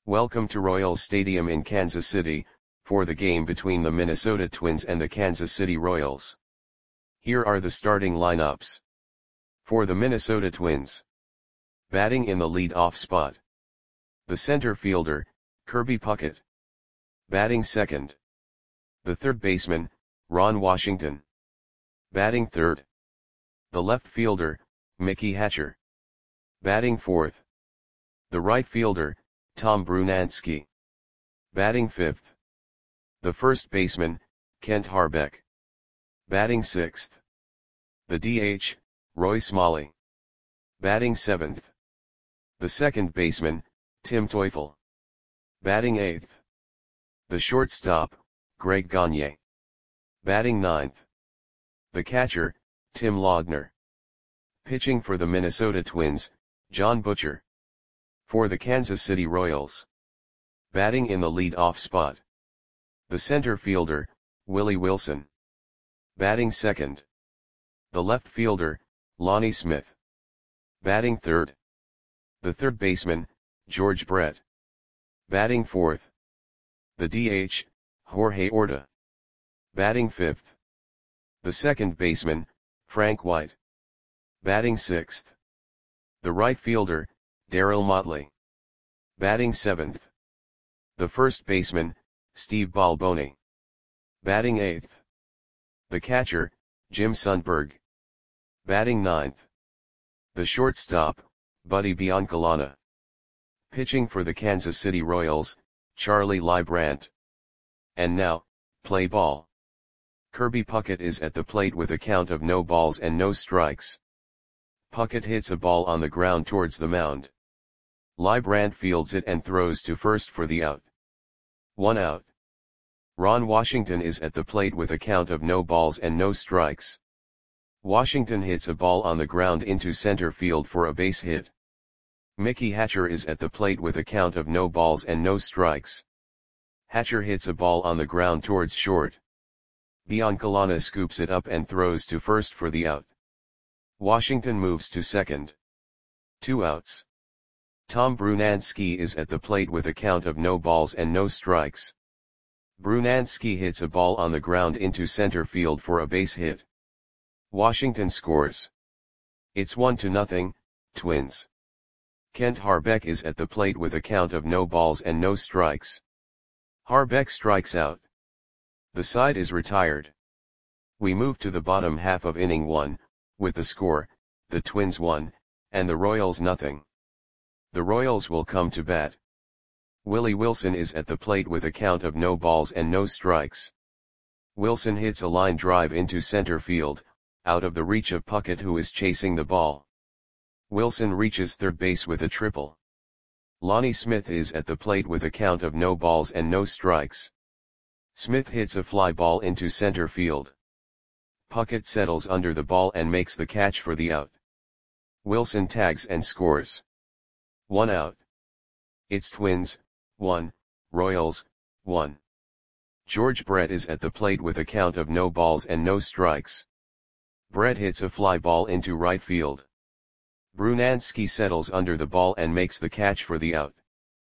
Welcome to Royals Stadium in Kansas City, for the game between the Minnesota Twins and the Kansas City Royals. Here are the starting lineups. For the Minnesota Twins. Batting in the lead-off spot. The center fielder, Kirby Puckett. Batting second. The third baseman, Ron Washington. Batting third. The left fielder, Mickey Hatcher. Batting fourth. The right fielder, Tom Brunansky. Batting fifth. The first baseman, Kent Hrbek. Batting sixth. The DH, Roy Smalley. Batting seventh. The second baseman, Tim Teufel. Batting eighth. The shortstop, Greg Gagne. Batting ninth. The catcher, Tim Laudner. Pitching for the Minnesota Twins, John Butcher. For the Kansas City Royals. Batting in the lead-off spot. The center fielder, Willie Wilson. Batting second. The left fielder, Lonnie Smith. Batting third. The third baseman, George Brett. Batting fourth. The DH, Jorge Orta. Batting fifth. The second baseman, Frank White. Batting sixth. The right fielder, Darryl Motley. Batting seventh. The first baseman, Steve Balboni. Batting eighth. The catcher, Jim Sundberg. Batting ninth. The shortstop, Buddy Biancalana. Pitching for the Kansas City Royals, Charlie Leibrandt. And now, play ball. Kirby Puckett is at the plate with a count of no balls and no strikes. Puckett hits a ball on the ground towards the mound. Leibrandt fields it and throws to first for the out. 1 out. Ron Washington is at the plate with a count of no balls and no strikes. Washington hits a ball on the ground into center field for a base hit. Mickey Hatcher is at the plate with a count of no balls and no strikes. Hatcher hits a ball on the ground towards short. Biancalana scoops it up and throws to first for the out. Washington moves to second. 2 outs. Tom Brunansky is at the plate with a count of no balls and no strikes. Brunansky hits a ball on the ground into center field for a base hit. Washington scores. It's 1-0, Twins. Kent Hrbek is at the plate with a count of no balls and no strikes. Hrbek strikes out. The side is retired. We move to the bottom half of inning 1, with the score, the Twins 1, and the Royals 0. The Royals will come to bat. Willie Wilson is at the plate with a count of no balls and no strikes. Wilson hits a line drive into center field, out of the reach of Puckett, who is chasing the ball. Wilson reaches third base with a triple. Lonnie Smith is at the plate with a count of no balls and no strikes. Smith hits a fly ball into center field. Puckett settles under the ball and makes the catch for the out. Wilson tags and scores. 1 out. It's Twins, 1, Royals, 1. George Brett is at the plate with a count of no balls and no strikes. Brett hits a fly ball into right field. Brunansky settles under the ball and makes the catch for the out.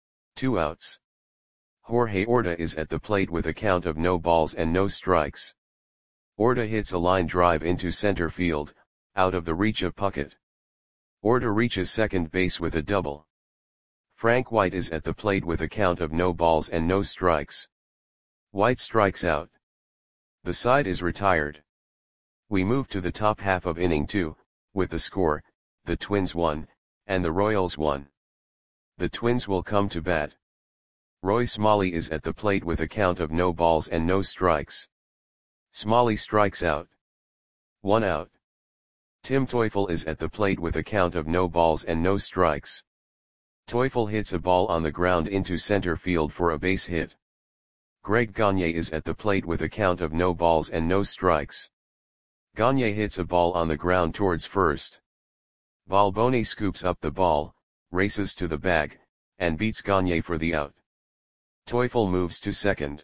2 outs. Jorge Orta is at the plate with a count of no balls and no strikes. Orta hits a line drive into center field, out of the reach of Puckett. Orta reaches second base with a double. Frank White is at the plate with a count of no balls and no strikes. White strikes out. The side is retired. We move to the top half of inning 2, with the score, the Twins 1, and the Royals 1. The Twins will come to bat. Roy Smalley is at the plate with a count of no balls and no strikes. Smalley strikes out. 1 out. Tim Teufel is at the plate with a count of no balls and no strikes. Teufel hits a ball on the ground into center field for a base hit. Greg Gagne is at the plate with a count of no balls and no strikes. Gagne hits a ball on the ground towards first. Balboni scoops up the ball, races to the bag, and beats Gagne for the out. Teufel moves to second.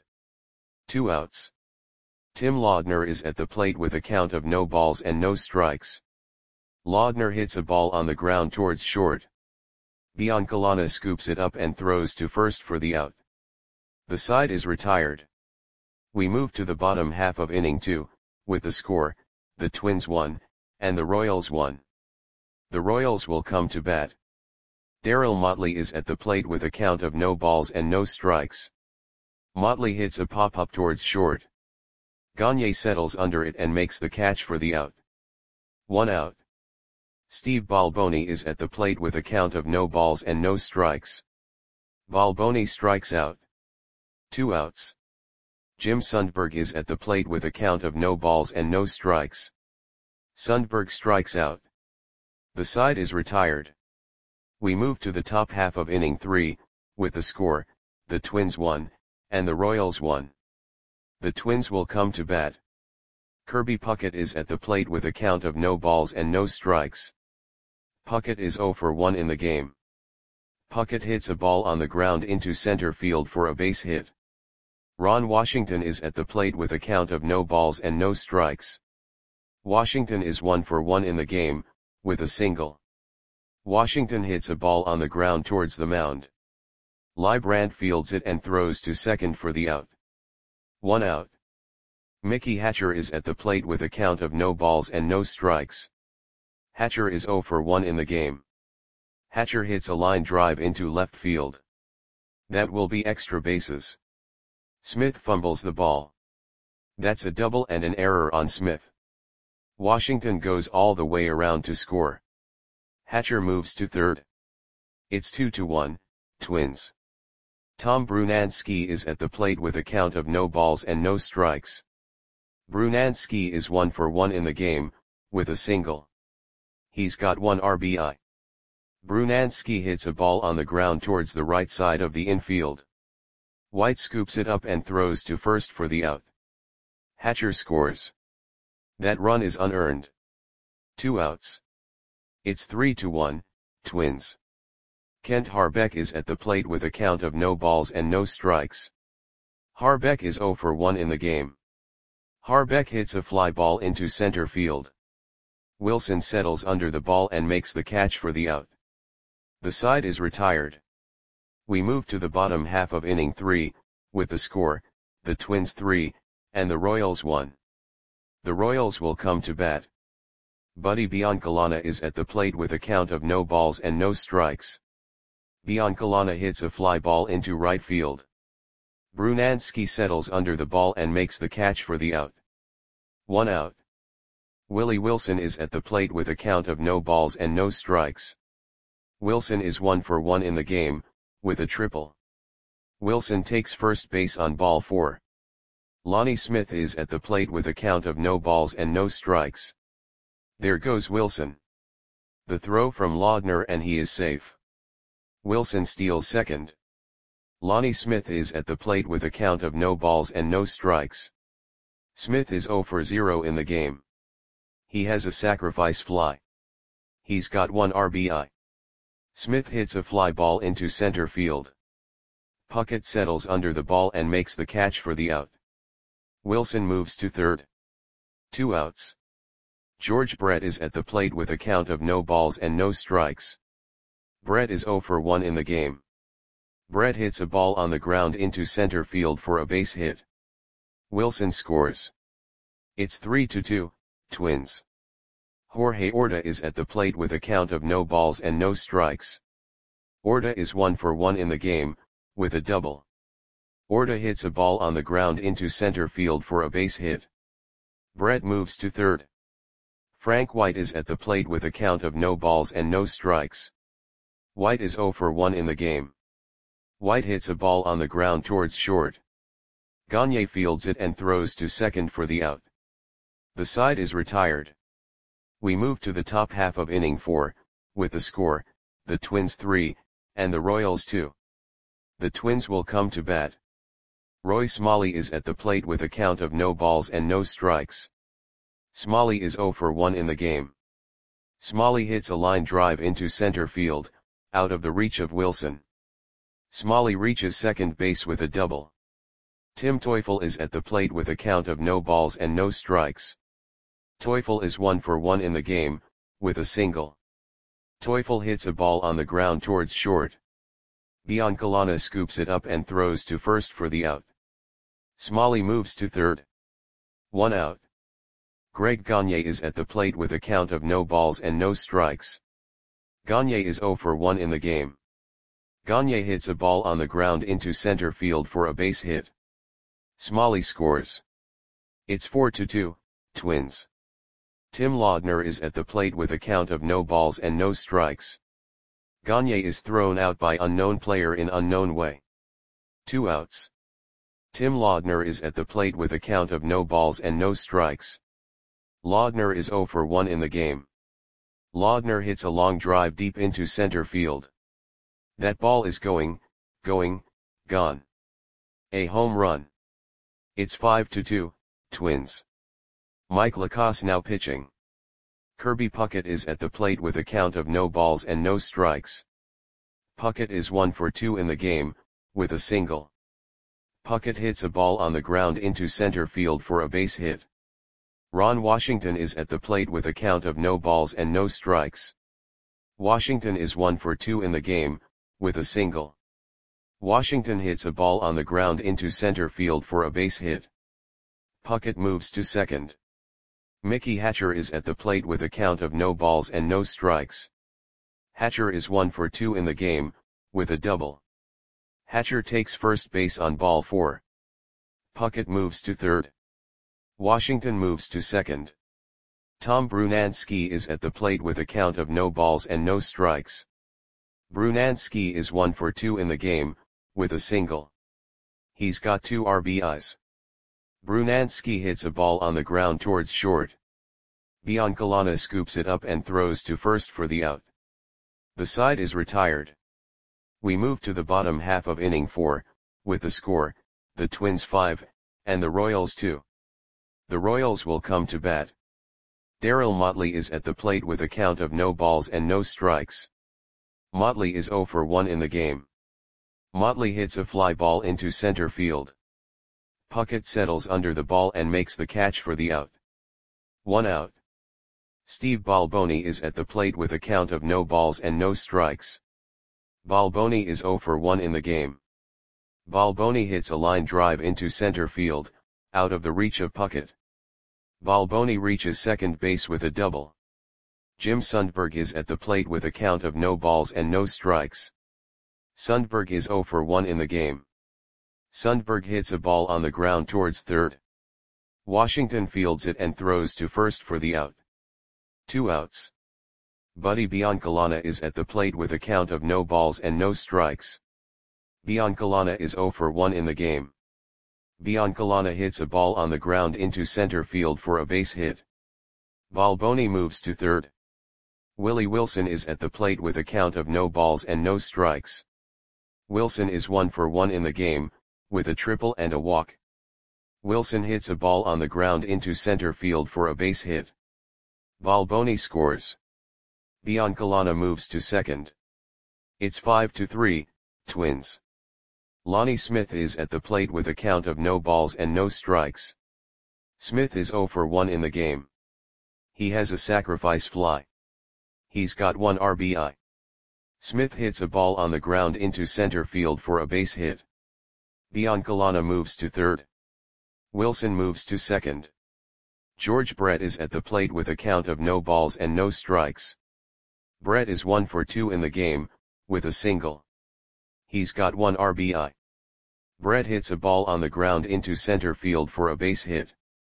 2 outs. Tim Laudner is at the plate with a count of no balls and no strikes. Laudner hits a ball on the ground towards short. Biancalana scoops it up and throws to first for the out. The side is retired. We move to the bottom half of inning 2, with the score, the Twins 1, and the Royals 1. The Royals will come to bat. Darryl Motley is at the plate with a count of no balls and no strikes. Motley hits a pop-up towards short. Gagne settles under it and makes the catch for the out. 1 out. Steve Balboni is at the plate with a count of no balls and no strikes. Balboni strikes out. 2 outs. Jim Sundberg is at the plate with a count of no balls and no strikes. Sundberg strikes out. The side is retired. We move to the top half of inning 3, with the score, the Twins 1, and the Royals 1. The Twins will come to bat. Kirby Puckett is at the plate with a count of no balls and no strikes. Puckett is 0 for 1 in the game. Puckett hits a ball on the ground into center field for a base hit. Ron Washington is at the plate with a count of no balls and no strikes. Washington is 1 for 1 in the game, with a single. Washington hits a ball on the ground towards the mound. Leibrandt fields it and throws to second for the out. 1 out. Mickey Hatcher is at the plate with a count of no balls and no strikes. Hatcher is 0 for 1 in the game. Hatcher hits a line drive into left field. That will be extra bases. Smith fumbles the ball. That's a double and an error on Smith. Washington goes all the way around to score. Hatcher moves to third. It's 2-1, Twins. Tom Brunansky is at the plate with a count of no balls and no strikes. Brunansky is 1 for 1 in the game, with a single. He's got 1 RBI. Brunansky hits a ball on the ground towards the right side of the infield. White scoops it up and throws to first for the out. Hatcher scores. That run is unearned. 2 outs. It's 3-1, Twins. Kent Harbeck is at the plate with a count of no balls and no strikes. Harbeck is 0 for 1 in the game. Harbeck hits a fly ball into center field. Wilson settles under the ball and makes the catch for the out. The side is retired. We move to the bottom half of inning 3, with the score, the Twins 3, and the Royals 1. The Royals will come to bat. Buddy Biancalana is at the plate with a count of no balls and no strikes. Biancalana hits a fly ball into right field. Brunansky settles under the ball and makes the catch for the out. 1 out. Willie Wilson is at the plate with a count of no balls and no strikes. Wilson is 1 for 1 in the game, with a triple. Wilson takes first base on ball 4. Lonnie Smith is at the plate with a count of no balls and no strikes. There goes Wilson. The throw from Laudner and he is safe. Wilson steals second. Lonnie Smith is at the plate with a count of no balls and no strikes. Smith is 0 for 0 in the game. He has a sacrifice fly. He's got 1 RBI. Smith hits a fly ball into center field. Puckett settles under the ball and makes the catch for the out. Wilson moves to third. 2 outs. George Brett is at the plate with a count of no balls and no strikes. Brett is 0 for 1 in the game. Brett hits a ball on the ground into center field for a base hit. Wilson scores. It's 3-2, Twins. Jorge Orta is at the plate with a count of no balls and no strikes. Orta is 1 for 1 in the game, with a double. Orta hits a ball on the ground into center field for a base hit. Brett moves to third. Frank White is at the plate with a count of no balls and no strikes. White is 0 for 1 in the game. White hits a ball on the ground towards short. Gagne fields it and throws to second for the out. The side is retired. We move to the top half of inning 4, with the score, the Twins 3, and the Royals 2. The Twins will come to bat. Roy Smalley is at the plate with a count of no balls and no strikes. Smalley is 0 for 1 in the game. Smalley hits a line drive into center field, out of the reach of Wilson. Smalley reaches second base with a double. Tim Teufel is at the plate with a count of no balls and no strikes. Teufel is 1 for 1 in the game, with a single. Teufel hits a ball on the ground towards short. Biancalana scoops it up and throws to first for the out. Smalley moves to third. 1 out. Greg Gagne is at the plate with a count of no balls and no strikes. Gagne is 0 for 1 in the game. Gagne hits a ball on the ground into center field for a base hit. Smalley scores. It's 4-2, Twins. Tim Laudner is at the plate with a count of no balls and no strikes. Gagne is thrown out by unknown player in unknown way. 2 outs. Tim Laudner is at the plate with a count of no balls and no strikes. Laudner is 0 for 1 in the game. Laudner hits a long drive deep into center field. That ball is gone. A home run. It's 5-2, Twins. Mike Lacasse now pitching. Kirby Puckett is at the plate with a count of no balls and no strikes. Puckett is 1 for 2 in the game, with a single. Puckett hits a ball on the ground into center field for a base hit. Ron Washington is at the plate with a count of no balls and no strikes. Washington is 1 for 2 in the game, with a single. Washington hits a ball on the ground into center field for a base hit. Puckett moves to second. Mickey Hatcher is at the plate with a count of no balls and no strikes. Hatcher is 1 for 2 in the game, with a double. Hatcher takes first base on ball 4. Puckett moves to third. Washington moves to second. Tom Brunansky is at the plate with a count of no balls and no strikes. Brunansky is 1 for 2 in the game, with a single. He's got 2 RBIs. Brunansky hits a ball on the ground towards short. Biancalana scoops it up and throws to first for the out. The side is retired. We move to the bottom half of inning 4, with the score, the Twins 5, and the Royals 2. The Royals will come to bat. Darryl Motley is at the plate with a count of no balls and no strikes. Motley is 0 for 1 in the game. Motley hits a fly ball into center field. Puckett settles under the ball and makes the catch for the out. 1 out. Steve Balboni is at the plate with a count of no balls and no strikes. Balboni is 0 for 1 in the game. Balboni hits a line drive into center field, out of the reach of Puckett. Balboni reaches second base with a double. Jim Sundberg is at the plate with a count of no balls and no strikes. Sundberg is 0 for 1 in the game. Sundberg hits a ball on the ground towards third. Washington fields it and throws to first for the out. 2 outs. Buddy Biancalana is at the plate with a count of no balls and no strikes. Biancalana is 0 for 1 in the game. Biancalana hits a ball on the ground into center field for a base hit. Balboni moves to third. Willie Wilson is at the plate with a count of no balls and no strikes. Wilson is 1 for 1 in the game, with a triple and a walk. Wilson hits a ball on the ground into center field for a base hit. Balboni scores. Biancalana moves to second. It's 5-3, Twins. Lonnie Smith is at the plate with a count of no balls and no strikes. Smith is 0 for 1 in the game. He has a sacrifice fly. He's got 1 RBI. Smith hits a ball on the ground into center field for a base hit. Biancalana moves to third. Wilson moves to second. George Brett is at the plate with a count of no balls and no strikes. Brett is 1 for 2 in the game, with a single. He's got 1 RBI. Brett hits a ball on the ground into center field for a base hit.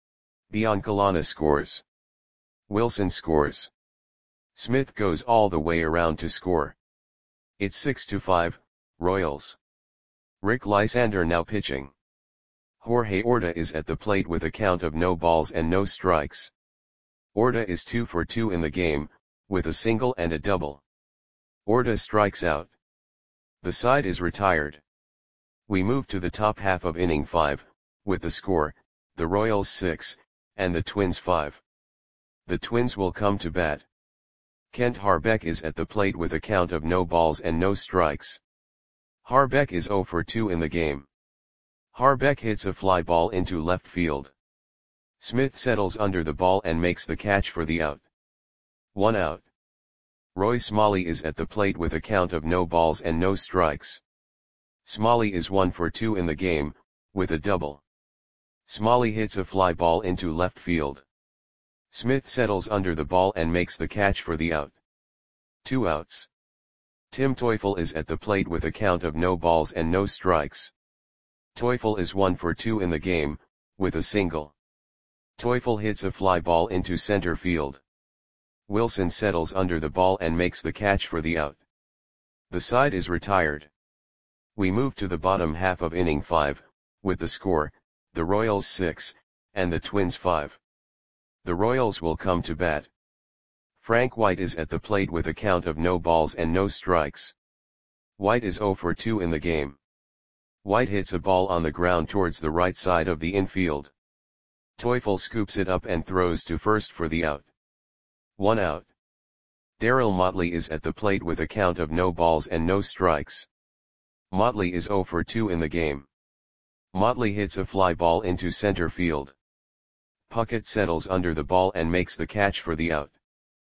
Biancalana scores. Wilson scores. Smith goes all the way around to score. It's 6-5, Royals. Rick Lysander now pitching. Jorge Orta is at the plate with a count of no balls and no strikes. Orta is 2 for 2 in the game, with a single and a double. Orta strikes out. The side is retired. We move to the top half of inning 5, with the score, the Royals 6, and the Twins 5. The Twins will come to bat. Kent Harbeck is at the plate with a count of no balls and no strikes. Harbeck is 0 for 2 in the game. Harbeck hits a fly ball into left field. Smith settles under the ball and makes the catch for the out. 1 out. Roy Smalley is at the plate with a count of no balls and no strikes. Smalley is 1 for 2 in the game, with a double. Smalley hits a fly ball into left field. Smith settles under the ball and makes the catch for the out. 2 outs. Tim Teufel is at the plate with a count of no balls and no strikes. Teufel is 1 for 2 in the game, with a single. Teufel hits a fly ball into center field. Wilson settles under the ball and makes the catch for the out. The side is retired. We move to the bottom half of inning 5, with the score, the Royals 6, and the Twins 5. The Royals will come to bat. Frank White is at the plate with a count of no balls and no strikes. White is 0 for 2 in the game. White hits a ball on the ground towards the right side of the infield. Teufel scoops it up and throws to first for the out. 1 out. Darryl Motley is at the plate with a count of no balls and no strikes. Motley is 0 for 2 in the game. Motley hits a fly ball into center field. Puckett settles under the ball and makes the catch for the out.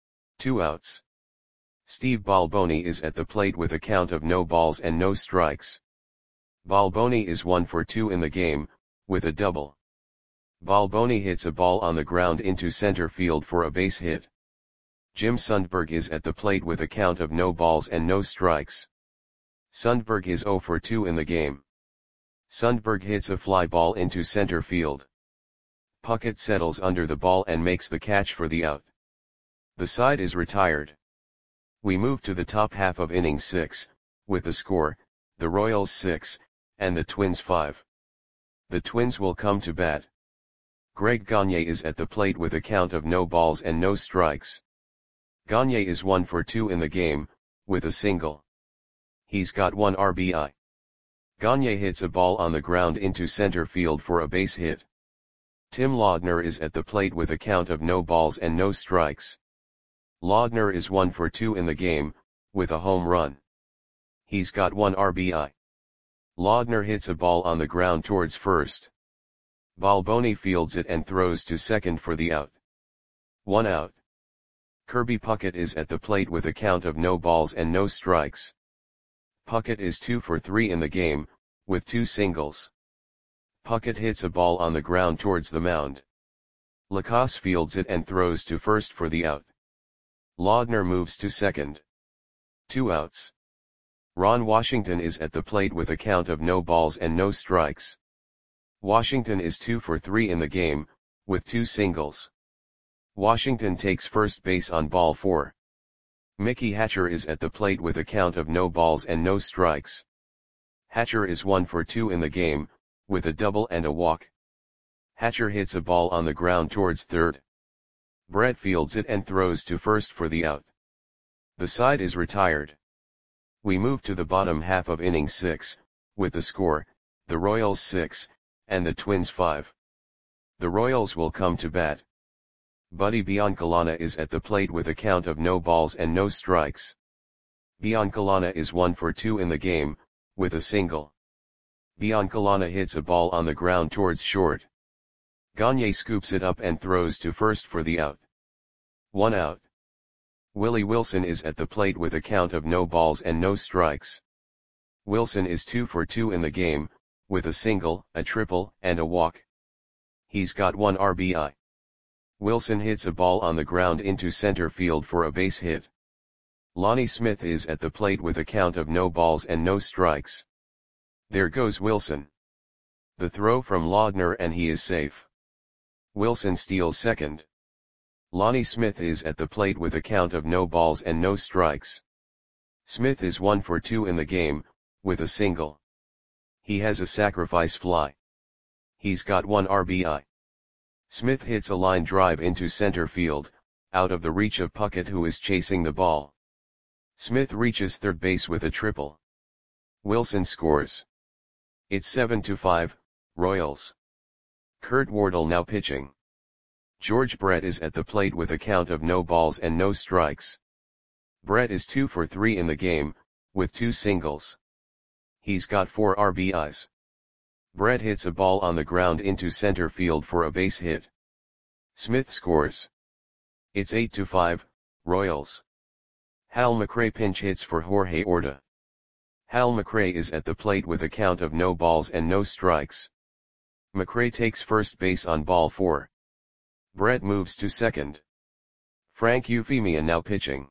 2 outs. Steve Balboni is at the plate with a count of no balls and no strikes. Balboni is 1 for 2 in the game, with a double. Balboni hits a ball on the ground into center field for a base hit. Jim Sundberg is at the plate with a count of no balls and no strikes. Sundberg is 0 for 2 in the game. Sundberg hits a fly ball into center field. Puckett settles under the ball and makes the catch for the out. The side is retired. We move to the top half of inning 6, with the score, the Royals 6, and the Twins 5. The Twins will come to bat. Greg Gagne is at the plate with a count of no balls and no strikes. Gagne is 1 for 2 in the game, with a single. He's got 1 RBI. Gagne hits a ball on the ground into center field for a base hit. Tim Laudner is at the plate with a count of no balls and no strikes. Laudner is 1 for 2 in the game, with a home run. He's got 1 RBI. Laudner hits a ball on the ground towards first. Balboni fields it and throws to second for the out. 1 out. Kirby Puckett is at the plate with a count of no balls and no strikes. Puckett is 2 for 3 in the game, with 2 singles. Puckett hits a ball on the ground towards the mound. Lacasse fields it and throws to first for the out. Laudner moves to second. 2 outs. Ron Washington is at the plate with a count of no balls and no strikes. Washington is 2 for 3 in the game, with 2 singles. Washington takes first base on ball 4. Mickey Hatcher is at the plate with a count of no balls and no strikes. Hatcher is 1 for 2 in the game, with a double and a walk. Hatcher hits a ball on the ground towards third. Brett fields it and throws to first for the out. The side is retired. We move to the bottom half of inning 6, with the score, the Royals 6, and the Twins 5. The Royals will come to bat. Buddy Biancalana is at the plate with a count of no balls and no strikes. Biancalana is 1 for 2 in the game, with a single. Biancalana hits a ball on the ground towards short. Gagne scoops it up and throws to first for the out. 1 out. Willie Wilson is at the plate with a count of no balls and no strikes. Wilson is 2 for 2 in the game, with a single, a triple, and a walk. He's got 1 RBI. Wilson hits a ball on the ground into center field for a base hit. Lonnie Smith is at the plate with a count of no balls and no strikes. There goes Wilson. The throw from Laudner and he is safe. Wilson steals second. Lonnie Smith is at the plate with a count of no balls and no strikes. Smith is 1 for 2 in the game, with a single. He has a sacrifice fly. He's got 1 RBI. Smith hits a line drive into center field, out of the reach of Puckett who is chasing the ball. Smith reaches third base with a triple. Wilson scores. It's 7-5, Royals. Kurt Wardle now pitching. George Brett is at the plate with a count of no balls and no strikes. Brett is 2 for 3 in the game, with 2 singles. He's got 4 RBIs. Brett hits a ball on the ground into center field for a base hit. Smith scores. It's 8-5, Royals. Hal McRae pinch hits for Jorge Orta. Hal McRae is at the plate with a count of no balls and no strikes. McRae takes first base on ball 4. Brett moves to second. Frank Euphemia now pitching.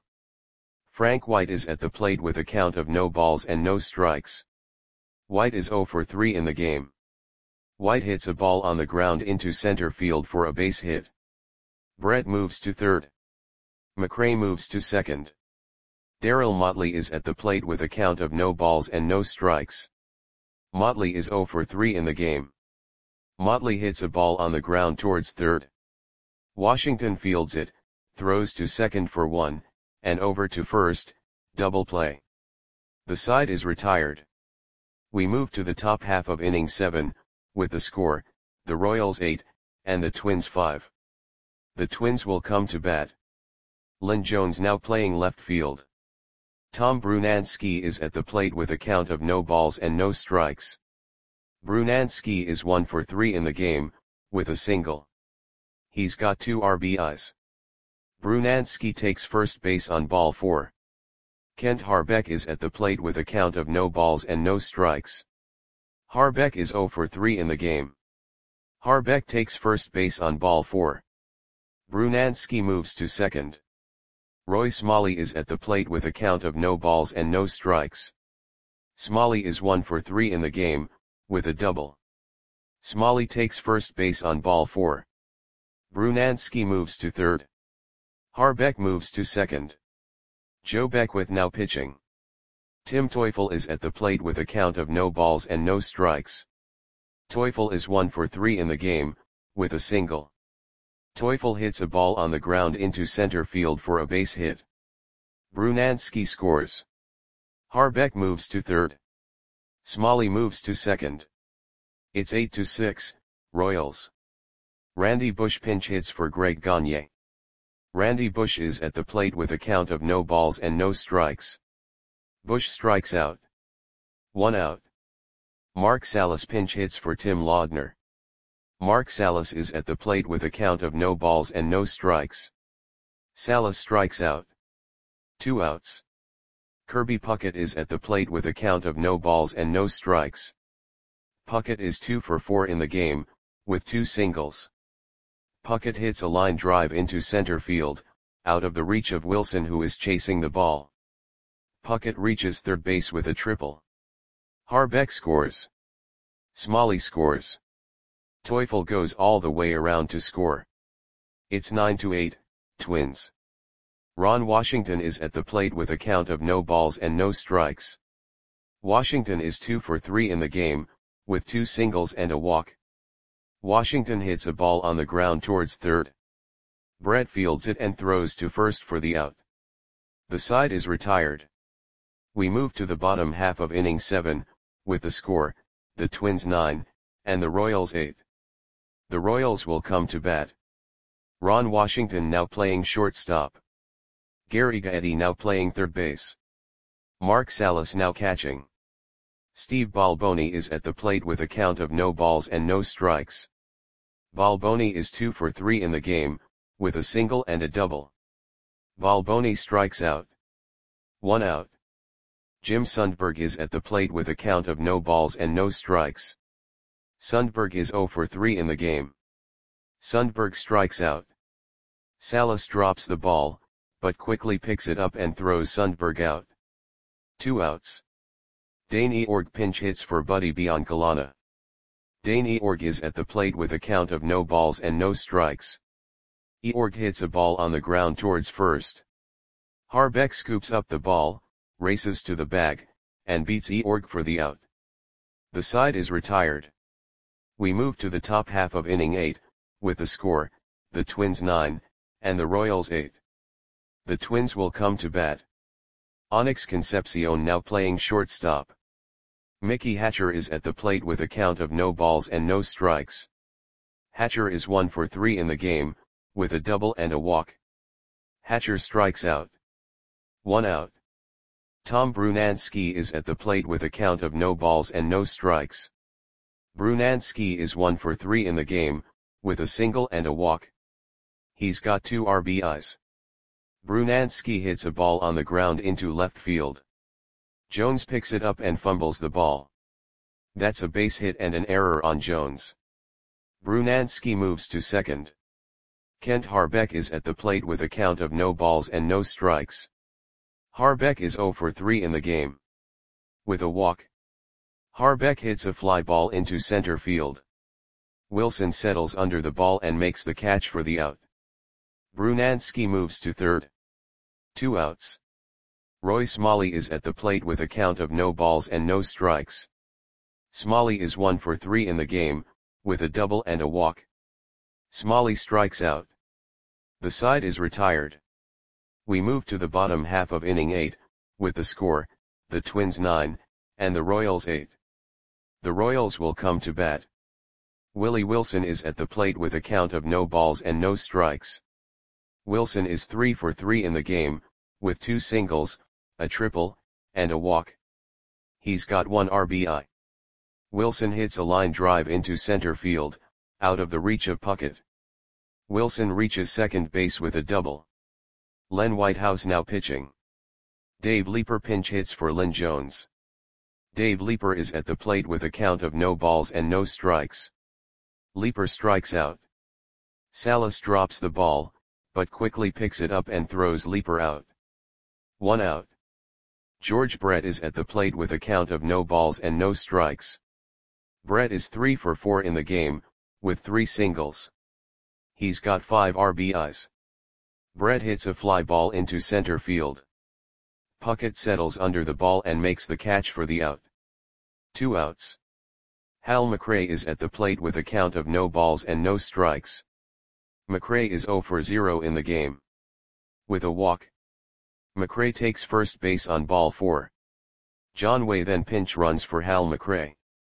Frank White is at the plate with a count of no balls and no strikes. White is 0 for 3 in the game. White hits a ball on the ground into center field for a base hit. Brett moves to third. McRae moves to second. Darryl Motley is at the plate with a count of no balls and no strikes. Motley is 0 for 3 in the game. Motley hits a ball on the ground towards third. Washington fields it, throws to second for 1, and over to first, double play. The side is retired. We move to the top half of inning 7, with the score, the Royals 8, and the Twins 5. The Twins will come to bat. Lynn Jones now playing left field. Tom Brunansky is at the plate with a count of no balls and no strikes. Brunansky is 1 for 3 in the game, with a single. He's got 2 RBIs. Brunansky takes first base on ball 4. Kent Harbeck is at the plate with a count of no balls and no strikes. Harbeck is 0 for 3 in the game. Harbeck takes first base on ball 4. Brunansky moves to second. Roy Smalley is at the plate with a count of no balls and no strikes. Smalley is 1 for 3 in the game, with a double. Smalley takes first base on ball 4. Brunansky moves to third. Harbeck moves to second. Joe Beckwith now pitching. Tim Teufel is at the plate with a count of no balls and no strikes. Teufel is 1 for 3 in the game, with a single. Teufel hits a ball on the ground into center field for a base hit. Brunansky scores. Harbeck moves to third. Smalley moves to second. It's 8-6, Royals. Randy Bush pinch hits for Greg Gagne. Randy Bush is at the plate with a count of no balls and no strikes. Bush strikes out. 1 out. Mark Salas pinch hits for Tim Laudner. Mark Salas is at the plate with a count of no balls and no strikes. Salas strikes out. 2 outs. Kirby Puckett is at the plate with a count of no balls and no strikes. Puckett is 2 for 4 in the game, with 2 singles. Puckett hits a line drive into center field, out of the reach of Wilson who is chasing the ball. Puckett reaches third base with a triple. Harbeck scores. Smalley scores. Teufel goes all the way around to score. It's 9-8, Twins. Ron Washington is at the plate with a count of no balls and no strikes. Washington is 2 for 3 in the game, with 2 singles and a walk. Washington hits a ball on the ground towards third. Brett fields it and throws to first for the out. The side is retired. We move to the bottom half of inning 7, with the score, the Twins 9, and the Royals 8. The Royals will come to bat. Ron Washington now playing shortstop. Gary Gaetti now playing third base. Mark Salas now catching. Steve Balboni is at the plate with a count of no balls and no strikes. Balboni is 2 for 3 in the game, with a single and a double. Balboni strikes out. 1 out. Jim Sundberg is at the plate with a count of no balls and no strikes. Sundberg is 0 for 3 in the game. Sundberg strikes out. Salas drops the ball, but quickly picks it up and throws Sundberg out. 2 outs. Dane Eorg pinch hits for Buddy Biancalana. Dane Eorg is at the plate with a count of no balls and no strikes. Eorg hits a ball on the ground towards first. Harbeck scoops up the ball, races to the bag, and beats Eorg for the out. The side is retired. We move to the top half of inning 8, with the score, the Twins 9, and the Royals 8. The Twins will come to bat. Onyx Concepcion now playing shortstop. Mickey Hatcher is at the plate with a count of no balls and no strikes. Hatcher is 1 for 3 in the game, with a double and a walk. Hatcher strikes out. 1 out. Tom Brunansky is at the plate with a count of no balls and no strikes. Brunansky is 1 for 3 in the game, with a single and a walk. He's got 2 RBIs. Brunansky hits a ball on the ground into left field. Jones picks it up and fumbles the ball. That's a base hit and an error on Jones. Brunansky moves to second. Kent Harbeck is at the plate with a count of no balls and no strikes. Harbeck is 0 for 3 in the game. With a walk, Harbeck hits a fly ball into center field. Wilson settles under the ball and makes the catch for the out. Brunansky moves to third. 2 outs. Roy Smalley is at the plate with a count of no balls and no strikes. Smalley is 1 for 3 in the game, with a double and a walk. Smalley strikes out. The side is retired. We move to the bottom half of inning 8, with the score, the Twins 9, and the Royals 8. The Royals will come to bat. Willie Wilson is at the plate with a count of no balls and no strikes. Wilson is 3 for 3 in the game, with 2 singles, a triple, and a walk. He's got 1 RBI. Wilson hits a line drive into center field, out of the reach of Puckett. Wilson reaches second base with a double. Len Whitehouse now pitching. Dave Leeper pinch hits for Lynn Jones. Dave Leeper is at the plate with a count of no balls and no strikes. Leeper strikes out. Salas drops the ball, but quickly picks it up and throws Leeper out. 1 out. George Brett is at the plate with a count of no balls and no strikes. Brett is 3 for 4 in the game, with 3 singles. He's got 5 RBIs. Brett hits a fly ball into center field. Puckett settles under the ball and makes the catch for the out. 2 outs. Hal McRae is at the plate with a count of no balls and no strikes. McRae is 0 for 0 in the game. With a walk, McRae takes first base on ball 4. John Way then pinch runs for Hal McRae.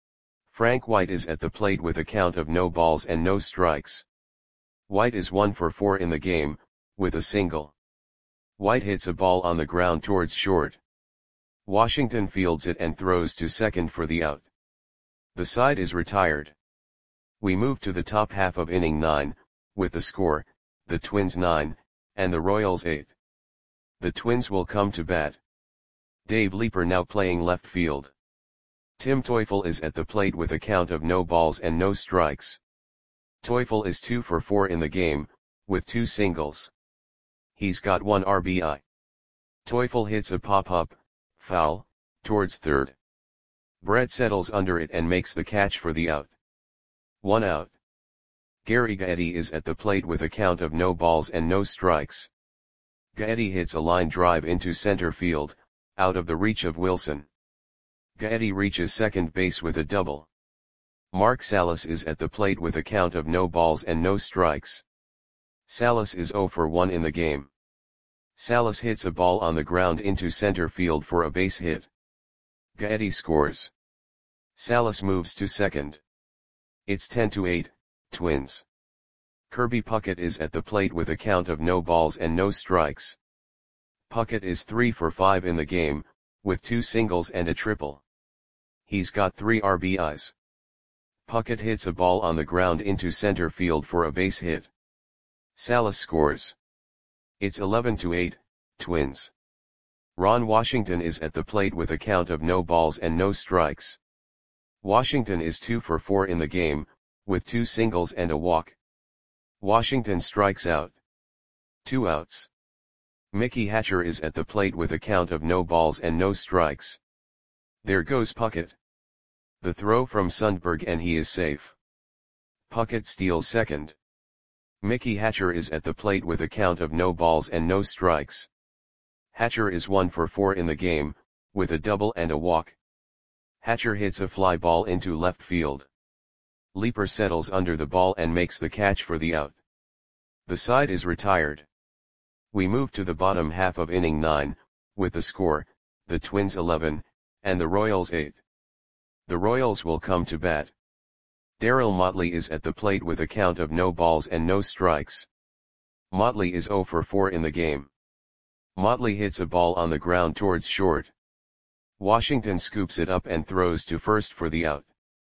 Frank White is at the plate with a count of no balls and no strikes. White is 1 for 4 in the game, with a single. White hits a ball on the ground towards short. Washington fields it and throws to second for the out. The side is retired. We move to the top half of inning 9, with the score, the Twins 9, and the Royals 8. The Twins will come to bat. Dave Leeper now playing left field. Tim Teufel is at the plate with a count of no balls and no strikes. Teufel is 2 for 4 in the game, with 2 singles. He's got 1 RBI. Teufel hits a pop-up, foul, towards third. Brett settles under it and makes the catch for the out. 1 out. Gary Gaetti is at the plate with a count of no balls and no strikes. Gaetti hits a line drive into center field, out of the reach of Wilson. Gaetti reaches second base with a double. Mark Salas is at the plate with a count of no balls and no strikes. Salas is 0 for 1 in the game. Salas hits a ball on the ground into center field for a base hit. Gaetti scores. Salas moves to second. It's 10-8, Twins. Kirby Puckett is at the plate with a count of no balls and no strikes. Puckett is 3 for 5 in the game, with 2 singles and a triple. He's got 3 RBIs. Puckett hits a ball on the ground into center field for a base hit. Salas scores. It's 11-8, Twins. Ron Washington is at the plate with a count of no balls and no strikes. Washington is 2 for 4 in the game, with 2 singles and a walk. Washington strikes out. 2 outs. Mickey Hatcher is at the plate with a count of no balls and no strikes. There goes Puckett. The throw from Sundberg and he is safe. Puckett steals second. Mickey Hatcher is at the plate with a count of no balls and no strikes. Hatcher is 1 for 4 in the game, with a double and a walk. Hatcher hits a fly ball into left field. Leeper settles under the ball and makes the catch for the out. The side is retired. We move to the bottom half of inning 9, with the score, the Twins 11, and the Royals 8. The Royals will come to bat. Darryl Motley is at the plate with a count of no balls and no strikes. Motley is 0 for 4 in the game. Motley hits a ball on the ground towards short. Washington scoops it up and throws to first for the out.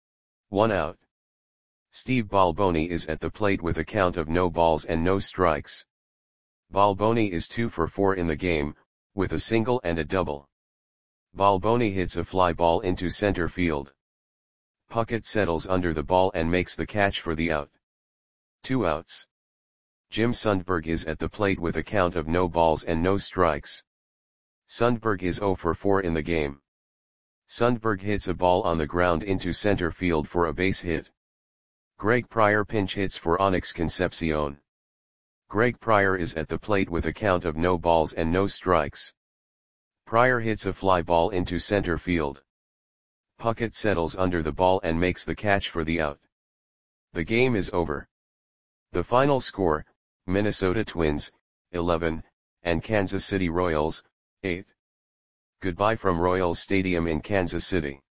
1 out. Steve Balboni is at the plate with a count of no balls and no strikes. Balboni is 2 for 4 in the game, with a single and a double. Balboni hits a fly ball into center field. Puckett settles under the ball and makes the catch for the out. 2 outs. Jim Sundberg is at the plate with a count of no balls and no strikes. Sundberg is 0 for 4 in the game. Sundberg hits a ball on the ground into center field for a base hit. Greg Pryor pinch hits for Onyx Concepcion. Greg Pryor is at the plate with a count of no balls and no strikes. Pryor hits a fly ball into center field. Puckett settles under the ball and makes the catch for the out. The game is over. The final score, Minnesota Twins, 11, and Kansas City Royals, 8. Goodbye from Royals Stadium in Kansas City.